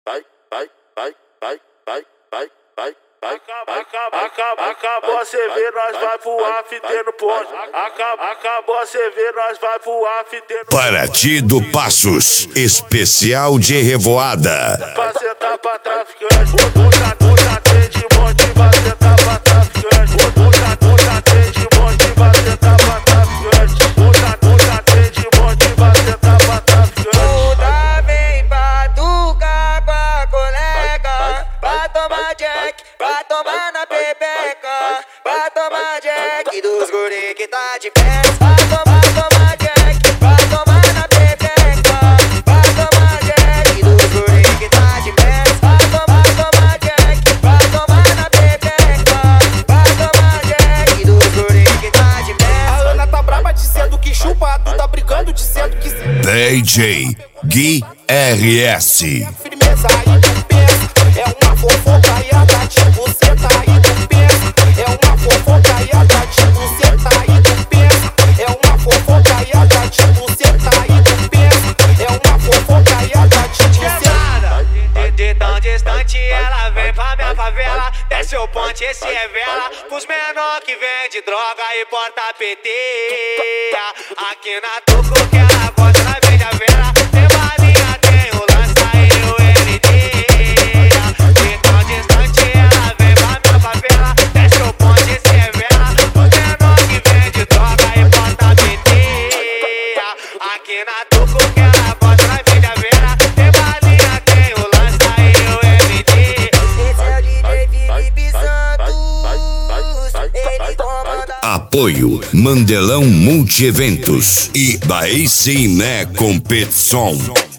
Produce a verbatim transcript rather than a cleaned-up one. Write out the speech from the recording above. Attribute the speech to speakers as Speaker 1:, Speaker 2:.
Speaker 1: vai, vai, vai, vai, vai, vai, vai. Acabou a C V, nós vai voar fitendo ponte. Acabou a C V, nós vai voar fitendo.
Speaker 2: Partido Passos, especial de revoada.
Speaker 1: Pra sentar pra traficante, puxa, puxa, tem de monte, vai sentar pra traficante. Puxa, puxa, tem de monte, vai sentar pra traficante. Puxa, puxa, tem de monte, vai sentar pra traficante.
Speaker 3: Puta, vem pra tucar com a colega, pra tomar jack, pra tomar na pepeca, pra tomar jack dos guri que tá de pé. Pra tomar, tomar jack, pra tomar na pepeca, pra tomar jack dos guri que tá de pé. Pra tomar, tomar jack, pra tomar na pepeca, pra tomar jack dos guri que tá de pé.
Speaker 4: A Ana tá braba dizendo que chupa, tu tá brigando dizendo que se...
Speaker 2: D J Gui R S.
Speaker 4: Firmeza aí do peso, é uma fofocaiada tipo cê tá aí do peso. É uma fofocaiada tipo cê tá aí do peso. É uma fofocaiada tipo cê tá aí do peso. É uma fofocaiada tipo cê.
Speaker 3: De, de tão distante ela vem pra minha favela, desce o ponte, esse é vela pros menor que vende droga e porta P T. Aqui na Tuco que ela bota na vende a vela. Tem balinha, tem o lança e o L D. De tão distante ela vem pra minha favela, desce o ponte, esse é vela pros menor que vende droga e porta P T. Aqui na Tuco que ela bota na vende a vela. Tem balinha, tem o lança e o L D. Esse é o D J Felipe Santos, ele comanda.
Speaker 2: Apoio Mandelão Multieventos e Bahia Ciné Competição.